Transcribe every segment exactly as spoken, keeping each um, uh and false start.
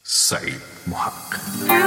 سعید محق.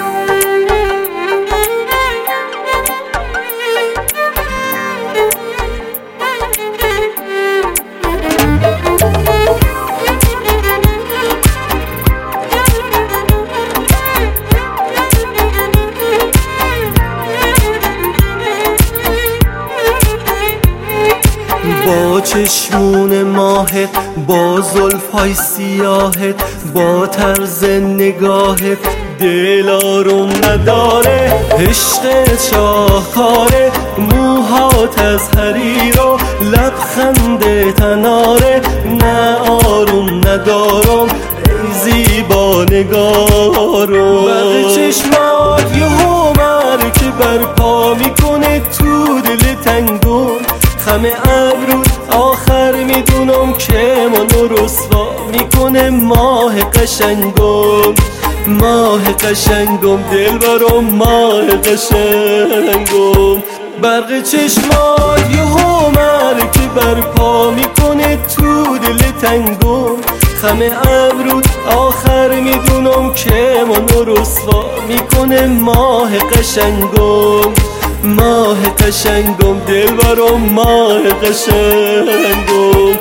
با چشمون ماهت، با زلفای سیاهت، با طرز نگاهت دل آروم نداره. عشق شاهکاره، موهات از حریر و لبخند تناره. نه آروم ندارم ای زیبا نگارم. برق چشمات یهو مرکه برپا میکنه تو دل تنگون. خم ابرود آخر میدونم که منو رسوا میکنه. ماه قشنگم، ماه قشنگم، دل برام ماه قشنگم. برق چشمات یهو مرکه برپا میکنه تو دل تنگم. خم ابرود آخر میدونم که منو رسوا میکنه. ماه قشنگم، ماه قشنگم، دل برام ماه قشنگم.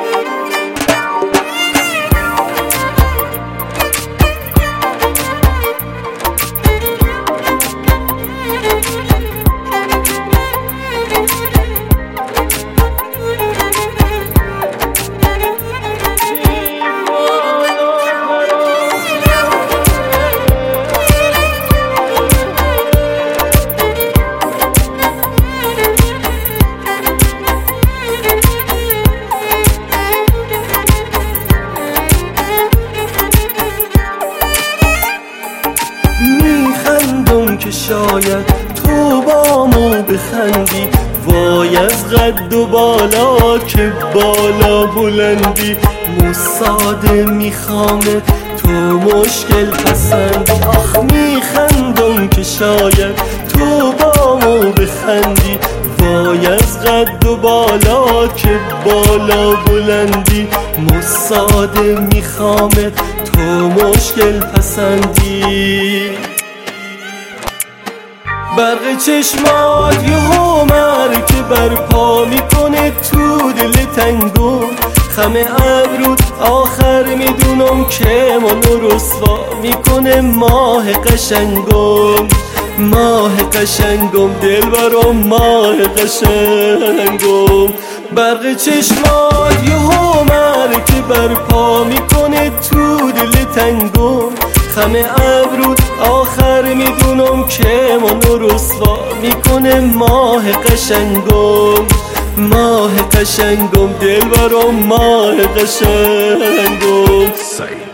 میخندم که شاید تو بامو بخندی. وای از قد و بالا که بالا بلندی. موساده میخوامت تو مشکل پسندی. آخ میخندم که شاید تو بامو بخندی. وای از قد و بالا که بالا بلندی. موساده میخوامت تو مشکل پسندی. برق چشمات یهو مرکه برپا میکنه تو دل تنگم. خم ابرود آخر میدونم که منو رسوا میکنه. ماه قشنگم، ماه قشنگم، دل برام ماه قشنگم. برق چشمات یهو مرکه برپا میکنه تو دل تنگم. خم ابرود آخر میدونم که منو رسوا میکنه. ماه قشنگم، ماه قشنگم، دل برام ماه قشنگم. سعید